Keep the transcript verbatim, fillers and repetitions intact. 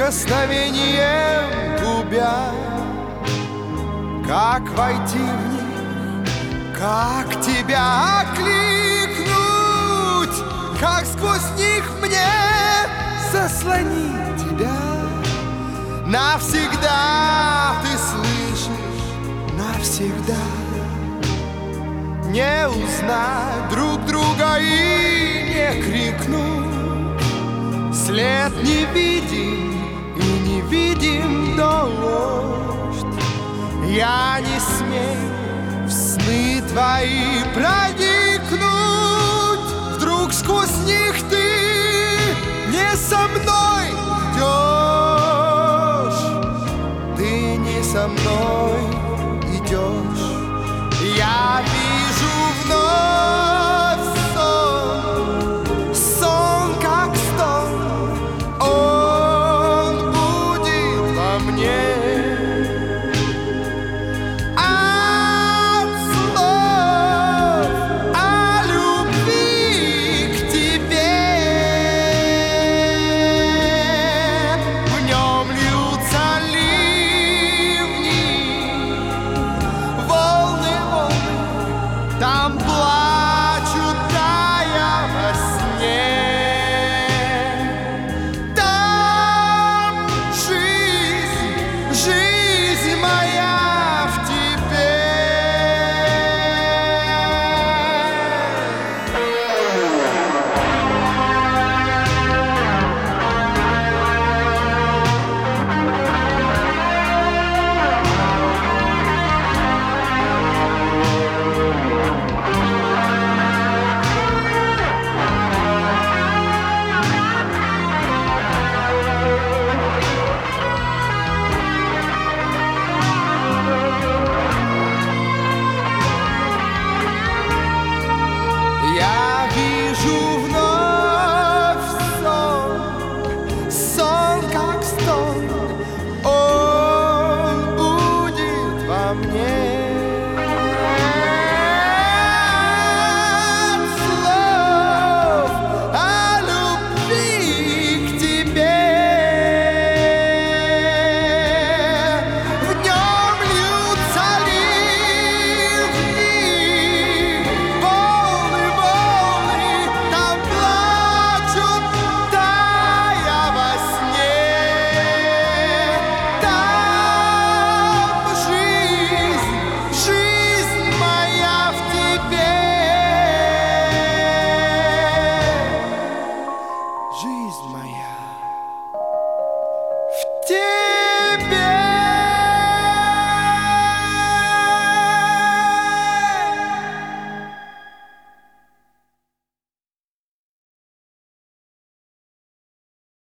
прикосновением губя. Как войти в них, как тебя окликнуть, как сквозь них мне заслонить тебя. Навсегда, ты слышишь, навсегда не узнать друг друга и не крикнуть. След не видим и не видим дождь. Я не смею в сны твои проникнуть. Вдруг сквозь них ты